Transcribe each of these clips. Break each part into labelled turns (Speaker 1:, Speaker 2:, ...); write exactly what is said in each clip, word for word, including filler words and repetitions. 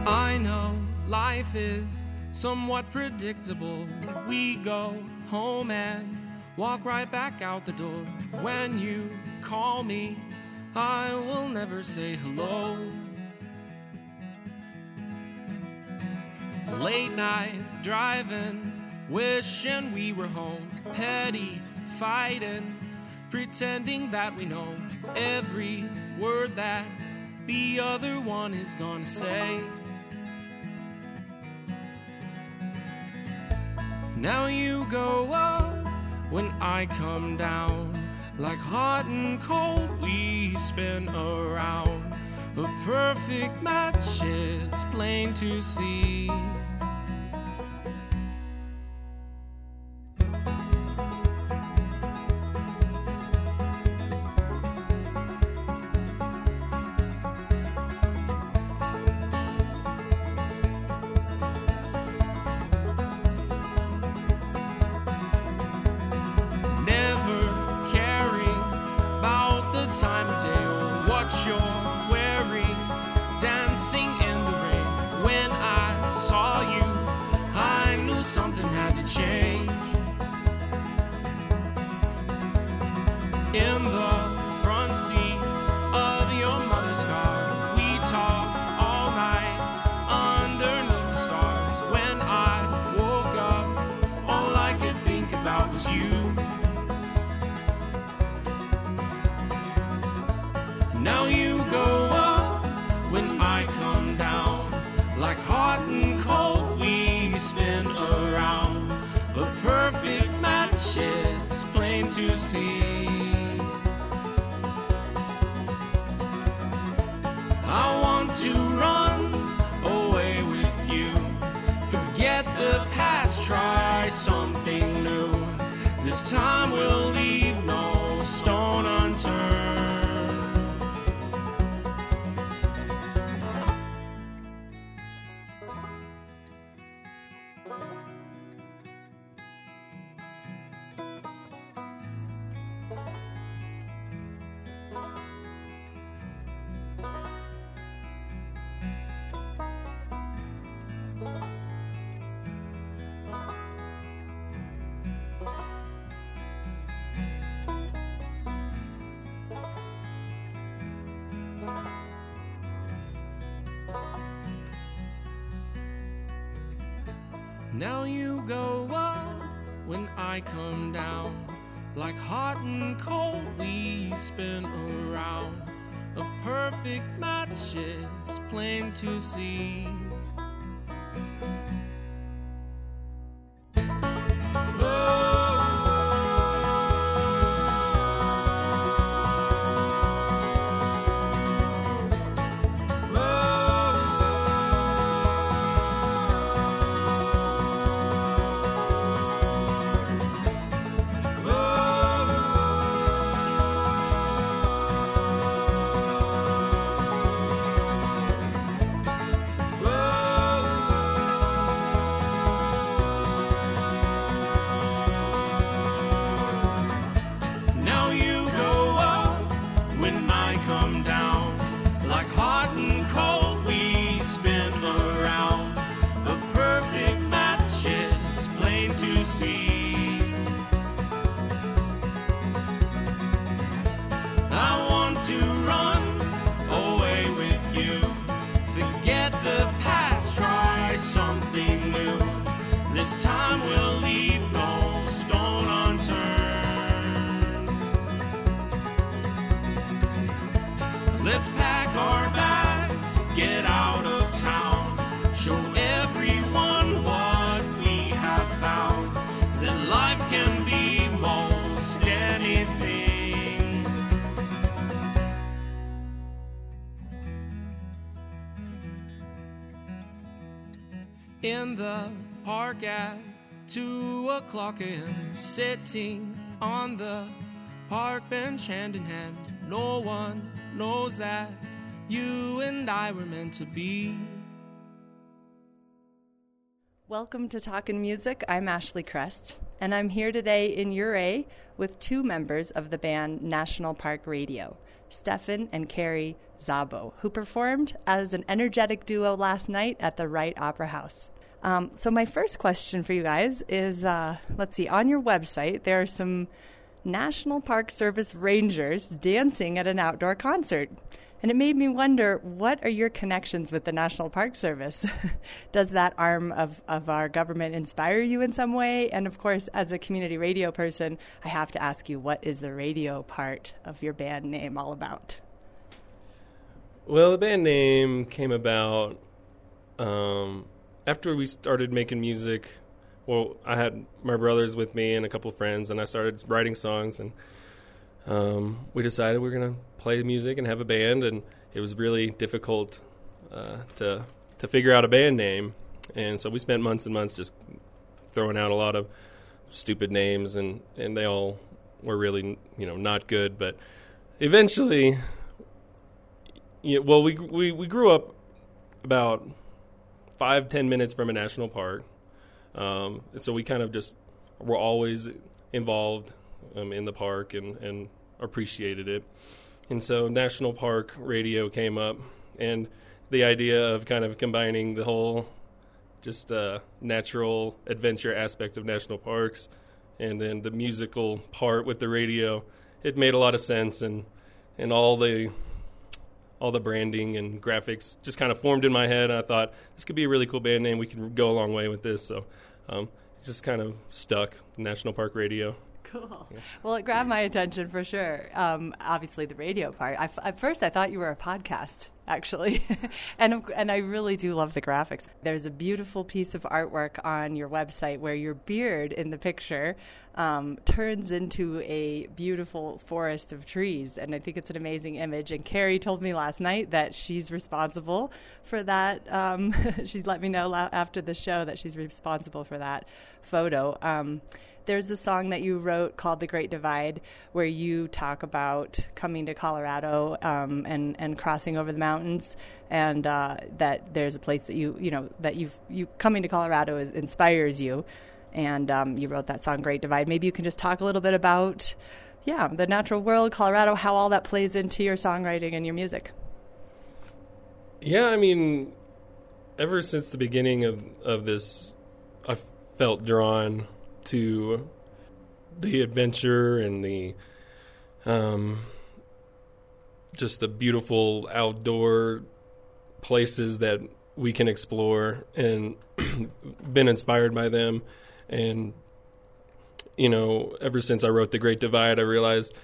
Speaker 1: I know life is somewhat predictable. We go home and walk right back out the door. When you call me, I will never say hello. Late night driving, wishing we were home. Petty fighting, pretending that we know every word that the other one is gonna say. Now you go up when I come down. Like hot and cold we spin around. A perfect match, it's plain to see. Time of day or what you're wearing, dancing in the rain. When I saw you, I knew something had to change. In the front seat of your mother's car, we talked all night underneath the stars. When I woke up, all I could think about was you. Now you go up when I come down. Like hot and cold we spin around. A perfect match, it's plain to see. I want to run away with you. Forget the past, try something new. This time we'll leave no stone unturned. Now you go up when I come down. Like hot and cold we spin around. A perfect match, it's plain to see. Let's pack our bags, get out of town, show everyone what we have found, that life can be most anything. In the park at two o'clock and sitting on the park bench hand in hand, no one knows that you and I were meant to be.
Speaker 2: Welcome to Talkin' Music. I'm Ashley Crest. and I'm here today in Ouray with two members of the band National Park Radio, Stefan and Carrie Szabo, who performed as an energetic duo last night at the Wright Opera House. Um, so my first question for you guys is, uh, let's see, on your website, there are some National Park Service rangers dancing at an outdoor concert. And it made me wonder, what are your connections with the National Park Service? Does that arm of, of our government inspire you in some way? And of course, as a community radio person, I have to ask you, what is the radio part of your band name all about?
Speaker 3: Well, the band name came about um, after we started making music. Well, I had my brothers with me and a couple of friends, and I started writing songs, and um, we decided we were going to play music and have a band, and it was really difficult uh, to to figure out a band name, and so we spent months and months just throwing out a lot of stupid names, and, and they all were really, you know, not good, but eventually, you know, well, we, we, we grew up about five, ten minutes from a national park. Um, and so we kind of just were always involved um, in the park and, and appreciated it. And so National Park Radio came up, and the idea of kind of combining the whole just uh, natural adventure aspect of national parks and then the musical part with the radio, it made a lot of sense, and and all the all the branding and graphics just kind of formed in my head. I thought, this could be a really cool band name. We could go a long way with this. So um, it just kind of stuck, National Park Radio.
Speaker 2: Cool. Yeah. Well, it grabbed my attention for sure. Um, obviously, the radio part. I, at first, I thought you were a podcast, actually. and and I really do love the graphics. There's a beautiful piece of artwork on your website where your beard in the picture um, turns into a beautiful forest of trees. And I think it's an amazing image. And Carrie told me last night that she's responsible for that. Um, she let me know after the show that she's responsible for that photo. Um, There's a song that you wrote called The Great Divide, where you talk about coming to Colorado um, and, and crossing over the mountains, and uh, that there's a place that you, you know, that you've, you coming to Colorado is, inspires you. And um, you wrote that song, Great Divide. Maybe you can just talk a little bit about, yeah, the natural world, Colorado, how all that plays into your songwriting and your music.
Speaker 3: Yeah, I mean, ever since the beginning of, of this, I felt drawn to the adventure and the um, just the beautiful outdoor places that we can explore, and been inspired by them. And, you know, ever since I wrote The Great Divide, I realized,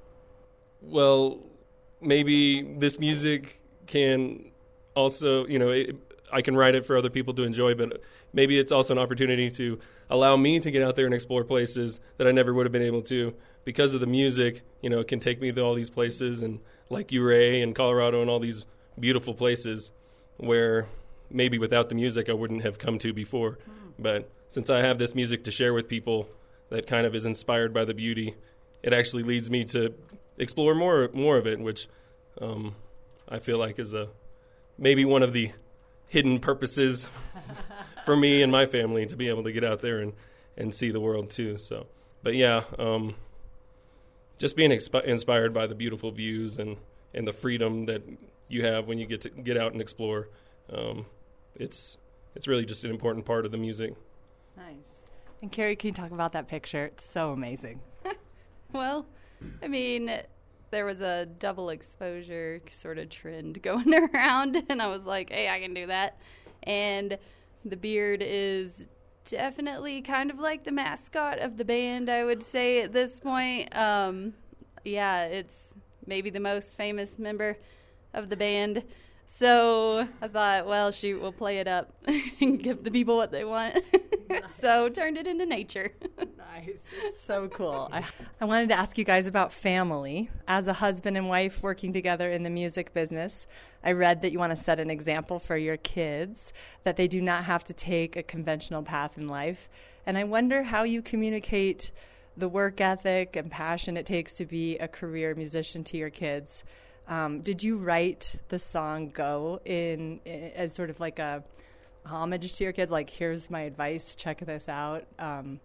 Speaker 3: well, maybe this music can also, you know, it, I can write it for other people to enjoy, but maybe it's also an opportunity to allow me to get out there and explore places that I never would have been able to because of the music. You know, it can take me to all these places, and like Ouray and Colorado and all these beautiful places where maybe without the music I wouldn't have come to before. Mm. But since I have this music to share with people that kind of is inspired by the beauty, it actually leads me to explore more more of it, which um, I feel like is a maybe one of the hidden purposes for me and my family, to be able to get out there and, and see the world too. So, but yeah, um, just being expi- inspired by the beautiful views and, and the freedom that you have when you get to get out and explore. Um, it's it's really just an important part of the music.
Speaker 2: Nice. And Carrie, can you talk about that picture? It's so amazing.
Speaker 4: Well, I mean, there was a double exposure sort of trend going around, and I was like, hey, I can do that. And the beard is definitely kind of like the mascot of the band, I would say at this point. Um, yeah, it's maybe the most famous member of the band. So I thought, well, shoot, we'll play it up and give the people what they want. Nice. So turned it into nature.
Speaker 2: Nice. It's so cool. I, I wanted to ask you guys about family. As a husband and wife working together in the music business, I read that you want to set an example for your kids, that they do not have to take a conventional path in life. And I wonder how you communicate the work ethic and passion it takes to be a career musician to your kids. Um, did you write the song Go in, in as sort of like a homage to your kids? Like, here's my advice, check this out. Um,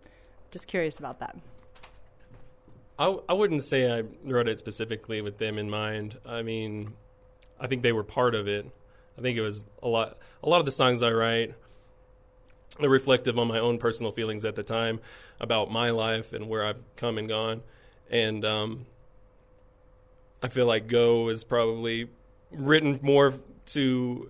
Speaker 2: Just curious about that.
Speaker 3: I, I wouldn't say I wrote it specifically with them in mind. I mean, I think they were part of it. I think it was a lot. A lot of the songs I write are reflective on my own personal feelings at the time about my life and where I've come and gone. And um, I feel like Go is probably written more to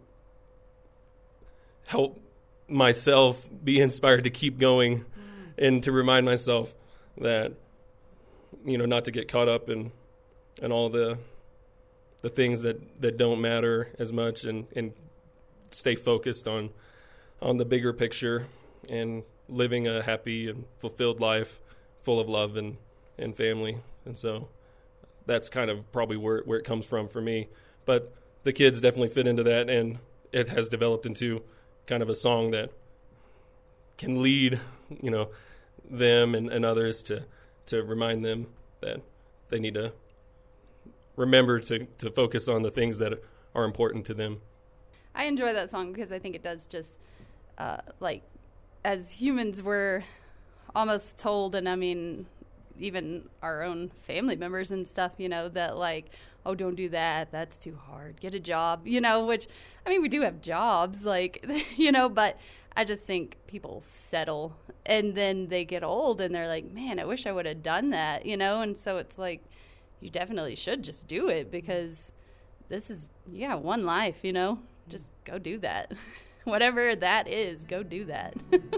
Speaker 3: help myself be inspired to keep going and to remind myself that, you know, not to get caught up in, in all the the things that, that don't matter as much, and, and stay focused on on the bigger picture and living a happy and fulfilled life full of love and, and family. And so that's kind of probably where where it comes from for me. But the kids definitely fit into that, and it has developed into kind of a song that can lead, you know, them and, and others to, to remind them that they need to remember to, to focus on the things that are important to them.
Speaker 4: I enjoy that song because I think it does just, uh, like, as humans, we're almost told, and I mean, even our own family members and stuff, you know, that like, oh, don't do that. That's too hard. Get a job, you know, which, I mean, we do have jobs, like, you know, but I just think people settle and then they get old and they're like, man, I wish I would have done that, you know? And so it's like, you definitely should just do it because this is, you got one life, you know? Just go do that. Whatever that is, go do that.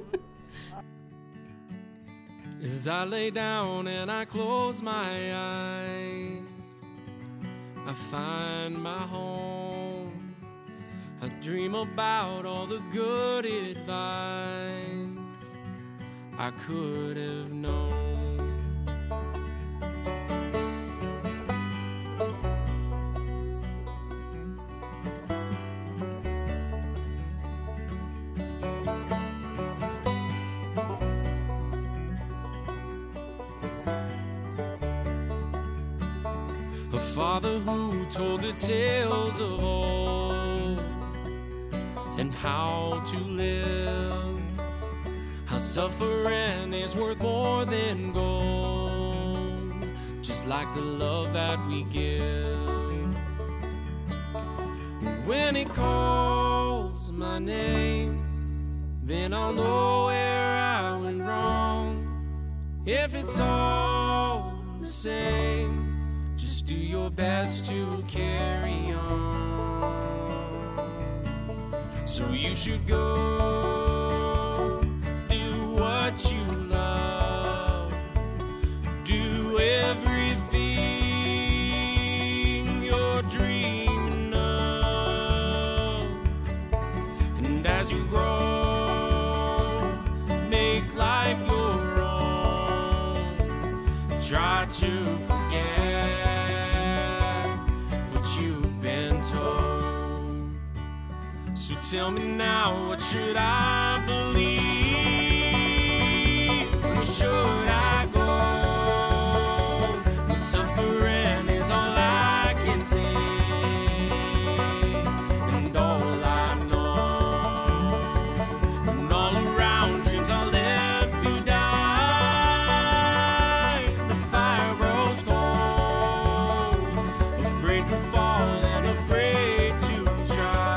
Speaker 1: As I lay down and I close my eyes, I find my home. I dream about all the good advice I could have known. A father who told the tales of old and how to live, how suffering is worth more than gold, just like the love that we give. When he calls my name, then I'll know where I went wrong. If it's all the same, just do your best to carry on. So you should go, do what you love, do everything you're dreaming of. And as you grow, make life your own. Try to forget so tell me now, what should I believe? Or should I go? When suffering is all I can take, and all I know, and all around dreams are left to die. The fire grows cold, afraid to fall and afraid to try.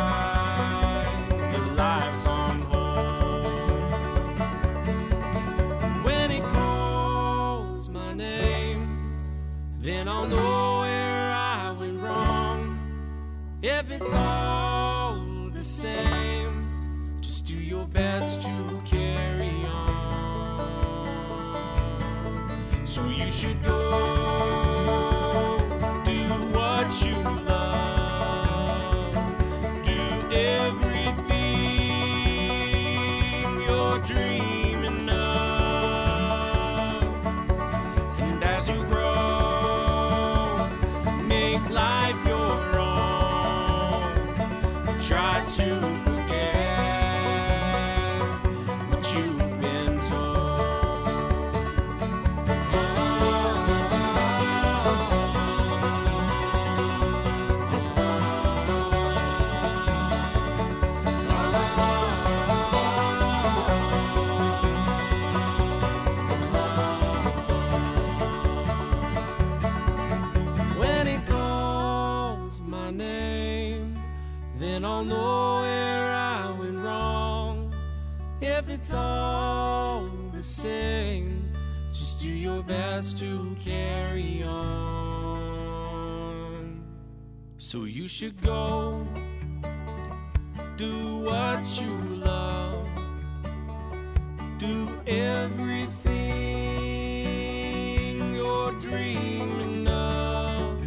Speaker 1: Then I'll know where I went wrong. If it's all the same, just do your best to carry on. So you should go, do what you love, do everything you're dreaming of. And as you grow, life your own. Try to forget what you've been told. Oh, oh, oh, oh, then I'll know where I went wrong. If it's all the same, just do your best to carry on. So you should go do what you love, do everything you're dreaming of.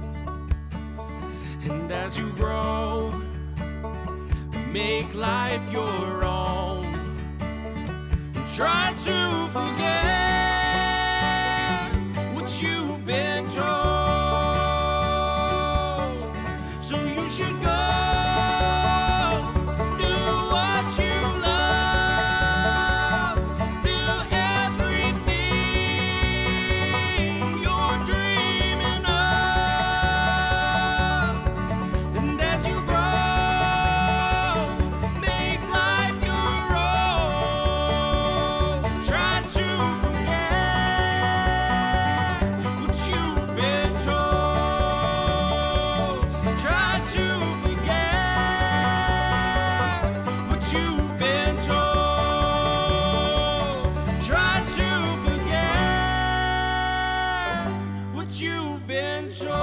Speaker 1: And as you grow, make life your own, and try to forget what you've been told. So you should go do what you love, do everything you're dreaming of. And as you grow, make life your own. Try to forget what you've been told. Try to forget what you've been told. Try to forget what you've been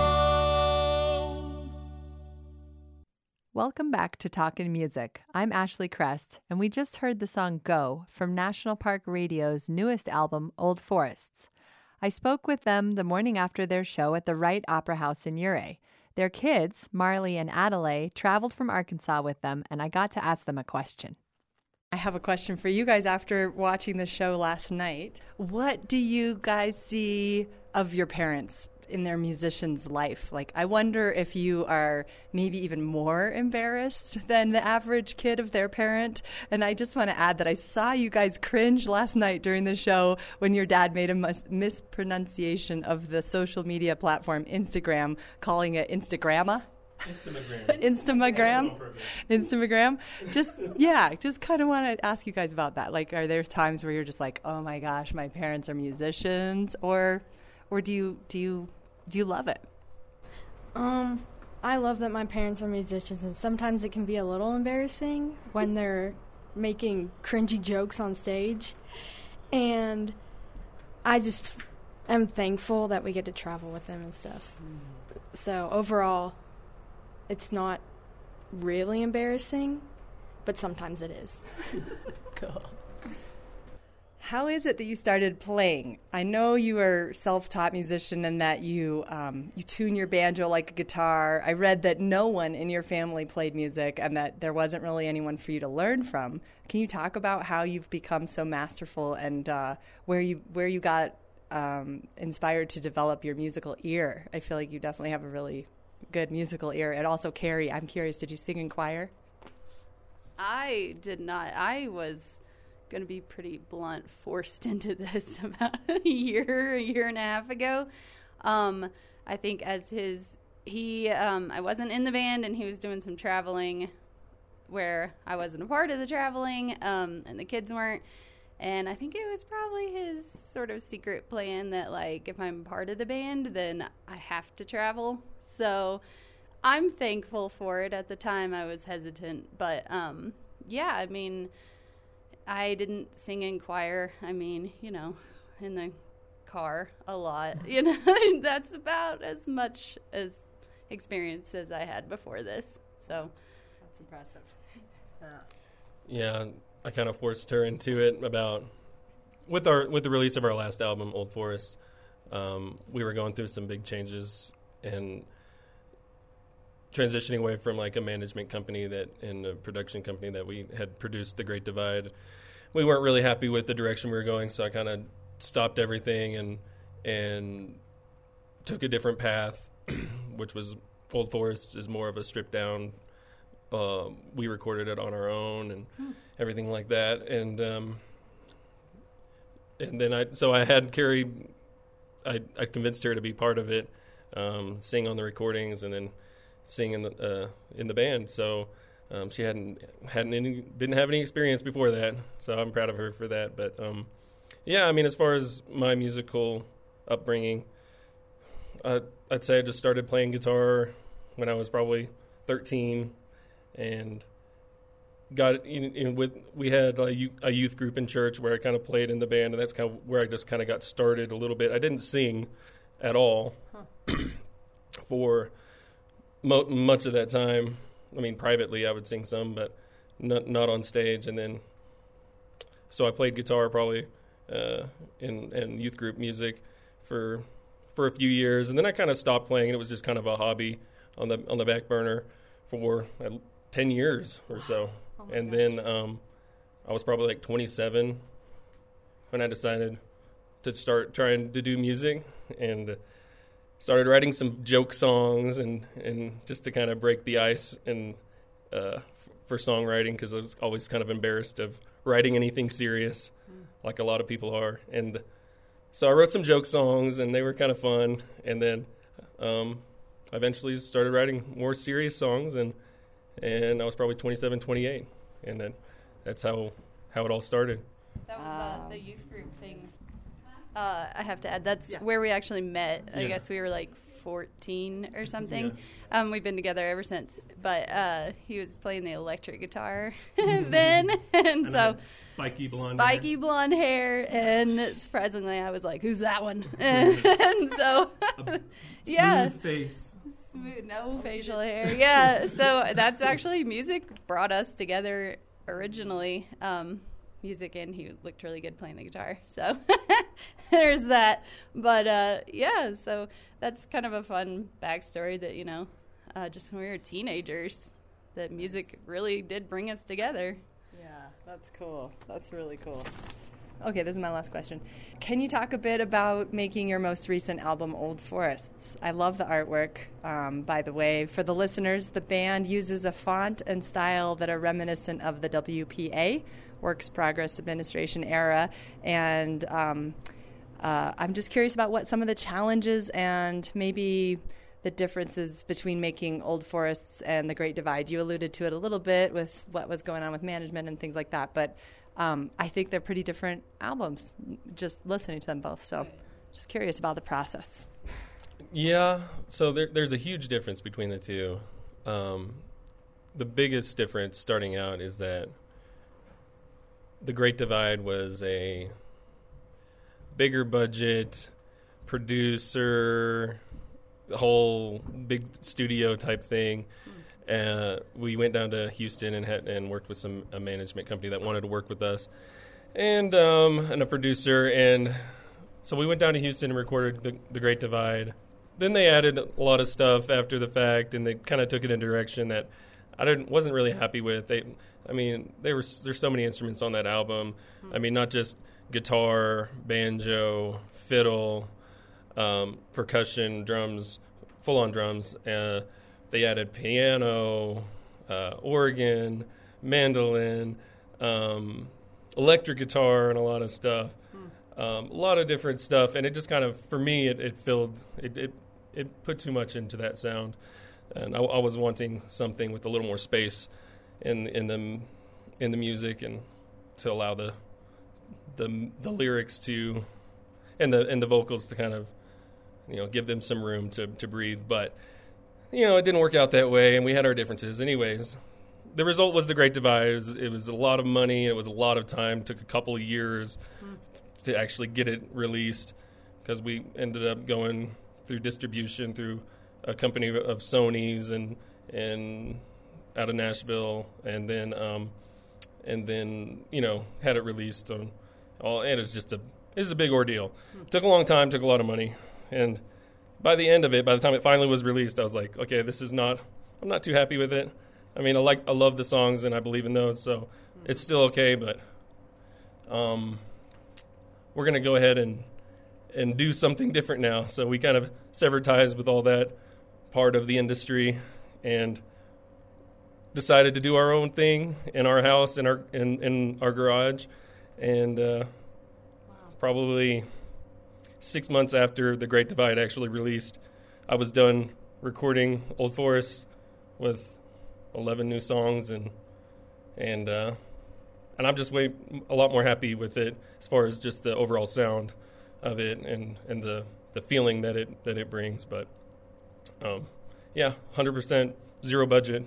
Speaker 1: told.
Speaker 2: Welcome back to Talkin' Music. I'm Ashley Crest, and we just heard the song Go from National Park Radio's newest album, Old Forests. I spoke with them the morning after their show at the Wright Opera House in Ouray. Their kids, Marley and Adelaide, traveled from Arkansas with them, and I got to ask them a question. I have a question for you guys after watching the show last night. What do you guys see of your parents in their musician's life? Like, I wonder if you are maybe even more embarrassed than the average kid of their parent. And I just want to add that I saw you guys cringe last night during the show when your dad made a mis- mispronunciation of the social media platform Instagram, calling it Instagramma.
Speaker 3: Instagram.
Speaker 2: Instagram. Instagram. Just, yeah, just kind of want to ask you guys about that. Like, are there times where you're just like, oh my gosh, my parents are musicians? Or or do you do you do you love it?
Speaker 5: Um, I love that my parents are musicians, and sometimes it can be a little embarrassing when they're making cringy jokes on stage. And I just am thankful that we get to travel with them and stuff. So overall, it's not really embarrassing, but sometimes it is.
Speaker 2: Cool. How is it that you started playing? I know you are a self-taught musician and that you um, you tune your banjo like a guitar. I read that no one in your family played music and that there wasn't really anyone for you to learn from. Can you talk about how you've become so masterful and uh, where you where you got um, inspired to develop your musical ear? I feel like you definitely have a really good musical ear. And also, Carrie, I'm curious, did you sing in choir?
Speaker 4: I did not. I was going to be pretty blunt, forced into this about a year, a year and a half ago. Um, I think as his, he, um, I wasn't in the band and he was doing some traveling where I wasn't a part of the traveling, um, and the kids weren't. And I think it was probably his sort of secret plan that, like, if I'm part of the band, then I have to travel. So I'm thankful for it. At the time, I was hesitant. But, um, yeah, I mean, I didn't sing in choir. I mean, you know, in the car a lot. You know, that's about as much as experience as I had before this. So
Speaker 2: That's impressive. Uh.
Speaker 3: Yeah, I kind of forced her into it about with our with the release of our last album, Old Forest. Um, we were going through some big changes and transitioning away from like a management company that and a production company that we had produced The Great Divide. We weren't really happy with the direction we were going, so I kind of stopped everything and and took a different path, which was Old Forest is more of a stripped down. Uh, we recorded it on our own and hmm. everything like that, and um, and then I so I had Carrie. I I convinced her to be part of it, um, sing on the recordings, and then sing in the uh, in the band. So um, she hadn't hadn't any didn't have any experience before that. So I'm proud of her for that. But um, yeah, I mean, as far as my musical upbringing, uh, I'd say I just started playing guitar when I was probably thirteen. and got in, in with we had a, youth, a youth group in church where I kind of played in the band, and that's kind of where I just kind of got started a little bit. I didn't sing at all huh. for mo- much of that time. I mean, privately I would sing some, but not not on stage. And then, so I played guitar probably uh, in in youth group music for for a few years, and then I kind of stopped playing, and it was just kind of a hobby on the on the back burner for uh, ten years or so. Oh and gosh. then um, I was probably like twenty-seven when I decided to start trying to do music, and started writing some joke songs and, and just to kind of break the ice and uh, f- for songwriting, because I was always kind of embarrassed of writing anything serious, mm. like a lot of people are. And so I wrote some joke songs, and they were kind of fun. And then um, I eventually started writing more serious songs, and and I was probably twenty-seven, twenty-eight, and then that's how how it all started.
Speaker 4: That was uh, the youth group thing. Uh, I have to add, that's
Speaker 2: yeah.
Speaker 4: where we actually met. I
Speaker 3: yeah.
Speaker 4: guess we were like fourteen or something.
Speaker 3: Yeah.
Speaker 4: Um, we've been together ever since. But uh, he was playing the electric guitar then. and,
Speaker 3: and
Speaker 4: so
Speaker 3: spiky blonde
Speaker 4: spiky
Speaker 3: hair.
Speaker 4: blonde hair. And surprisingly, I was like, who's that one? and so, yeah.
Speaker 3: Smooth face.
Speaker 4: Smooth, no facial hair. Yeah, so that's actually, music brought us together originally. Um music, and he looked really good playing the guitar, so there's that. But uh yeah, so that's kind of a fun backstory, that, you know, uh just when we were teenagers, that music really did bring us together.
Speaker 2: Yeah, that's cool. That's really cool. Okay, this is my last question. Can you talk a bit about making your most recent album, Old Forests? I love the artwork. Um, by the way, for the listeners, the band uses a font and style that are reminiscent of the W P A, Works Progress Administration era. And um, uh, I'm just curious about what some of the challenges and maybe the differences between making Old Forests and The Great Divide. You alluded to it a little bit with what was going on with management and things like that, but Um, I think they're pretty different albums, just listening to them both. So just curious about the process.
Speaker 3: Yeah, so there, there's a huge difference between the two. Um, the biggest difference starting out is that The Great Divide was a bigger budget, producer, the whole big studio type thing. Uh, we went down to Houston and had, and worked with some a management company that wanted to work with us, and um, and a producer, and so we went down to Houston and recorded the, the Great Divide. Then they added a lot of stuff after the fact, and they kind of took it in a direction that I didn't wasn't really happy with. They, I mean, there were there's so many instruments on that album. Mm-hmm. I mean, not just guitar, banjo, fiddle, um, percussion, drums, full on drums. Uh, They added piano, uh, organ, mandolin, um, electric guitar, and a lot of stuff. Hmm. Um, a lot of different stuff, and it just kind of, for me, it, it filled, it, it it put too much into that sound, and I, I was wanting something with a little more space in in the in the music, and to allow the the the lyrics to, and the and the vocals to kind of, you know, give them some room to to breathe, but. You know, it didn't work out that way, and we had our differences. Anyways, the result was The Great Divide. It was, it was a lot of money. It was a lot of time. It took a couple of years mm. to actually get it released, because we ended up going through distribution through a company of Sony's and and out of Nashville, and then um, and then you know had it released on all. And it was just a it was a big ordeal. Mm. Took a long time. Took a lot of money, and. By the end of it, by the time it finally was released, I was like, okay, this is not, I'm not too happy with it. I mean, I like, I love the songs and I believe in those, so mm-hmm. it's still okay, but um, we're going to go ahead and and do something different now. So we kind of severed ties with all that part of the industry and decided to do our own thing in our house, in our, in, in our garage, and uh, wow. probably... Six months after The Great Divide actually released, I was done recording Old Forest with eleven new songs, and and uh, and I'm just way a lot more happy with it as far as just the overall sound of it and, and the, the feeling that it that it brings. But um, yeah, one hundred percent zero budget,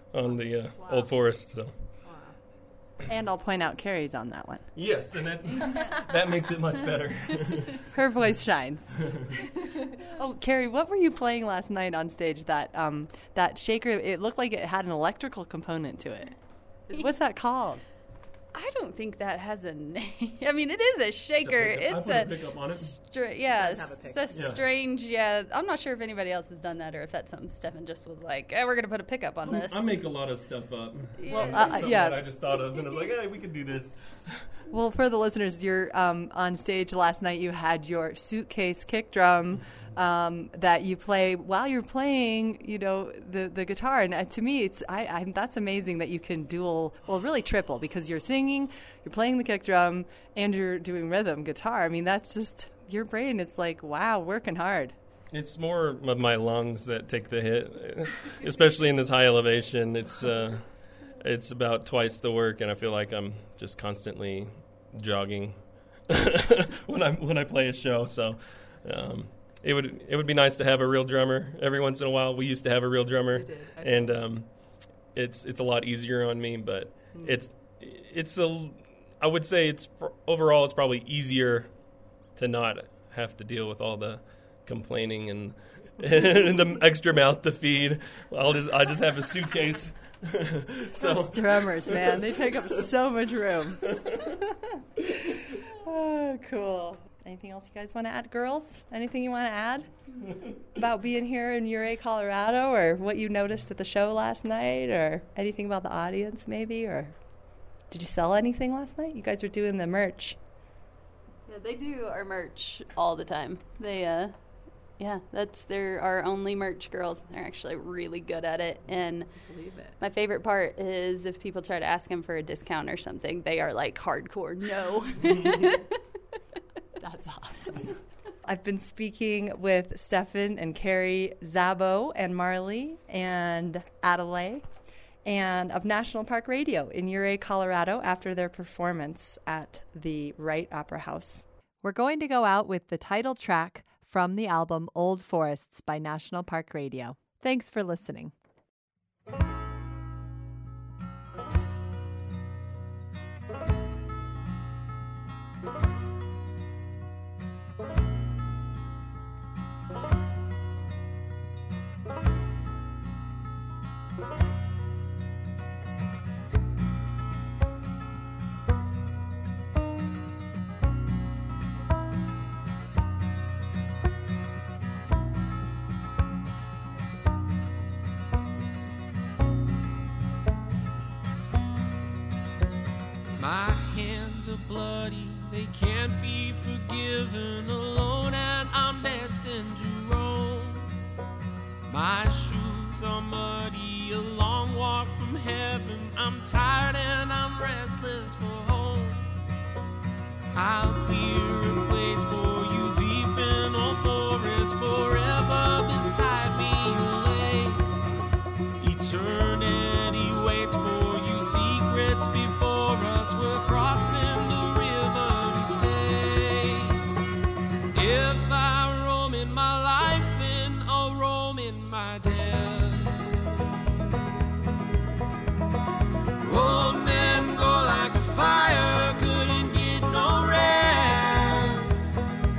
Speaker 3: on the uh,
Speaker 2: Wow.
Speaker 3: Old Forest. So.
Speaker 2: And I'll point out Carrie's on that one.
Speaker 3: Yes, and that that makes it much better.
Speaker 2: Her voice shines. Oh, Carrie, what were you playing last night on stage? That um, that shaker, it looked like it had an electrical component to it. What's that called?
Speaker 4: I don't think that has a name. I mean, it is a shaker.
Speaker 3: It's
Speaker 4: It's,
Speaker 3: a
Speaker 4: a,
Speaker 3: pickup. I put a pickup on it.
Speaker 4: Stra- yeah,
Speaker 2: does have a
Speaker 4: it's
Speaker 2: pickup.
Speaker 4: a
Speaker 3: Yeah.
Speaker 4: strange. Yeah, I'm not sure if anybody else has done that or if that's something Stefan just was like, "Eh, we're gonna put a pickup on this."
Speaker 3: I make a lot of stuff up.
Speaker 2: Well,
Speaker 3: It's
Speaker 2: uh,
Speaker 3: something
Speaker 2: yeah.
Speaker 3: that I just thought of, and I was like, hey, we could do this.
Speaker 2: Well, for the listeners, you're um, on stage last night. You had your suitcase kick drum um, that you play while you're playing, you know, the, the guitar. And uh, to me, it's I, I that's amazing that you can dual, well, really triple, because you're singing, you're playing the kick drum, and you're doing rhythm guitar. I mean, that's just your brain. It's like, wow, working hard.
Speaker 3: It's more of my lungs that take the hit, especially in this high elevation. It's uh, it's about twice the work, and I feel like I'm just constantly jogging when I when I play a show. So um, it would it would be nice to have a real drummer every once in a while. We used to have a real drummer,
Speaker 2: did, okay.
Speaker 3: and um, it's it's a lot easier on me. But mm. it's it's a I would say it's overall it's probably easier to not have to deal with all the complaining and, and the extra mouth to feed. I'll just I just have a suitcase. So
Speaker 2: Those drummers, man, they take up so much room. Oh, cool. Anything else you guys want to add, girls? Anything you want to add about being here in Ouray, Colorado, or what you noticed at the show last night, or anything about the audience maybe, or did you sell anything last night? You guys were doing the merch.
Speaker 4: Yeah, they do our merch all the time. They, uh, yeah, that's they're our only merch girls. They're actually really good at it. And
Speaker 2: Believe it.
Speaker 4: my favorite part is if people try to ask them for a discount or something, they are like hardcore no.
Speaker 2: That's awesome. I've been speaking with Stefan and Carrie Szabo and Marley and Adelaide and of National Park Radio in Ouray, Colorado, after their performance at the Wright Opera House. We're going to go out with the title track from the album Old Forests by National Park Radio. Thanks for listening.
Speaker 1: My hands are bloody, they can't be forgiven. Alone and I'm destined to roam. My shoes are muddy, a long walk from heaven. I'm tired and I'm restless for home. I'll clear a place for you deep in a forest. Forever beside me you'll lay. Eternity waits for you, secrets before us. We're crossing the river to stay. If I roam in my life, then I'll roam in my death. Old men go like a fire, couldn't get no rest.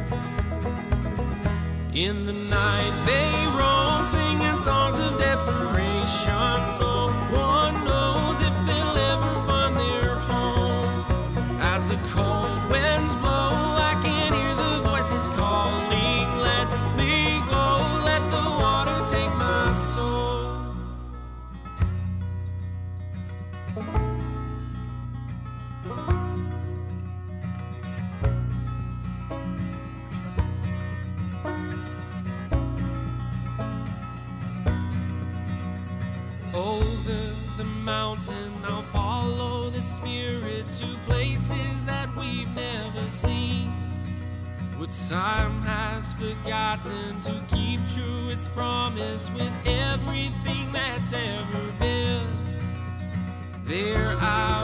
Speaker 1: In the night they roam, singing songs of desperation. No one knows if they'll ever find their home. As the cold winds blow, I can hear the voices calling. Let me go, let the water take my soul. Over the mountain, I'll follow the spirit to places that we've never seen. What time has forgotten to keep true its promise with everything that's ever been. There I